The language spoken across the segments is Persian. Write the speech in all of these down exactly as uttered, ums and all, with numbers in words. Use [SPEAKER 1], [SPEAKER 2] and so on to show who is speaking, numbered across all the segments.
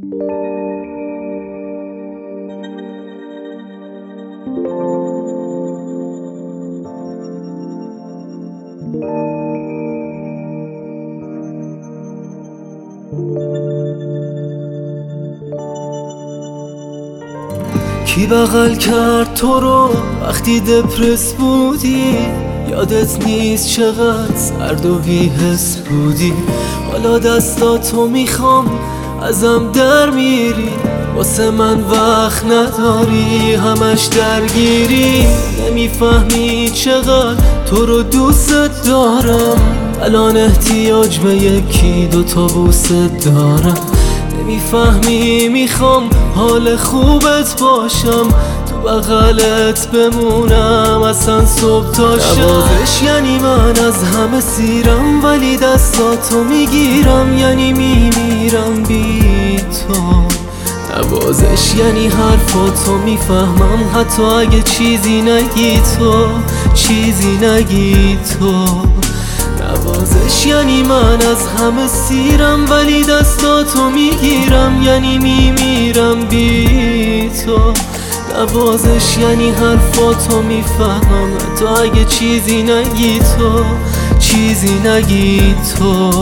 [SPEAKER 1] کی بغل کرد تو رو وقتی دپرس بودی؟ یادت نیست چقدر سرد و بی‌حس بودی؟ حالا دستاتو میخوام ازم در میری، واسه من وقت نداری، همش درگیری. نمیفهمی چقدر تو رو دوست دارم، الان احتیاج به یکی دوتا بوست دارم. نمیفهمی میخوام حال خوبت باشم، تو بغلت بمونم اصلا صبح تا شب. نوازش یعنی من از همه سیرم، ولی دستاتو میگیرم یعنی میمیرم بی تو. نوازش یعنی حرفاتو میفهمم حتی اگه چیزی نگی تو، چیزی نگی تو. نوازش یعنی من از همه سیرم، ولی دستاتو میگیرم یعنی میمیرم بی تو. نوازش یعنی حرفاتو میفهمم حتی اگه چیزی نگی تو، چیزی نگی تو.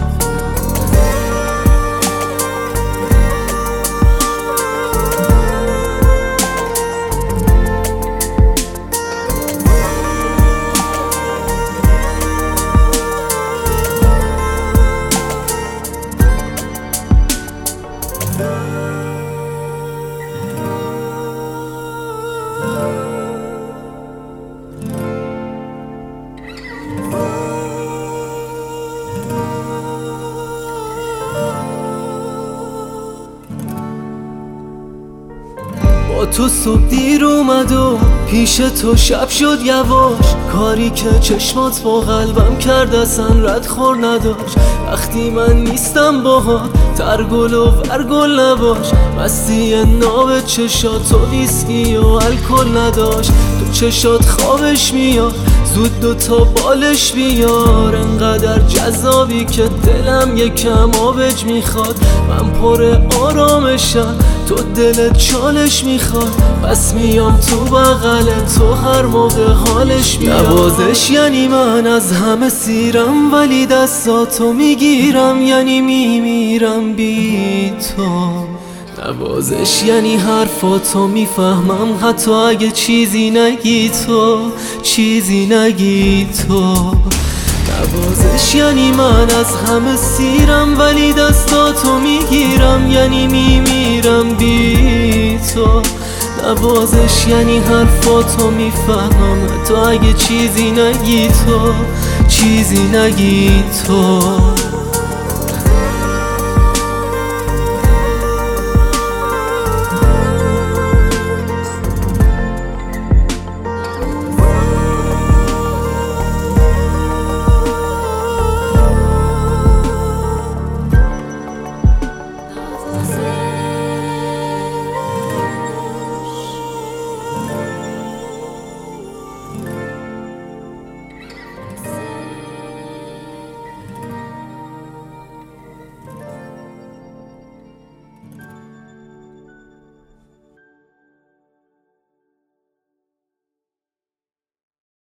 [SPEAKER 1] با تو صبح دیر اومد و پیش تو شب شد یواش، کاری که چشمات با قلبم کرد اصلا رد خور نداشت. وقتی من نیستم باهات ترگل و ورگل نباش، مستی ناب چشات و ویسکی و الکل نداشت. تو چشات خوابش میاد زود دوتا بالش بیار، انقدر جذابی که دلم یکم آبج میخواد. من پر آرامشم تو دلت چالش میخواد، پس میام تو بغل تو هر موقع حالش میاد. نوازش یعنی من از همه سیرم، ولی دستاتو میگیرم یعنی میمیرم بی تو. نوازش یعنی حرفاتو میفهمم حتی اگه چیزی نگی تو، چیزی نگی تو. نوازش یعنی من از همه سیرم، ولی دستاتو میگیرم یعنی میمیرم بی تو. نوازش یعنی حرفاتو میفهمم حتی اگه چیزی نگی تو، چیزی نگی تو.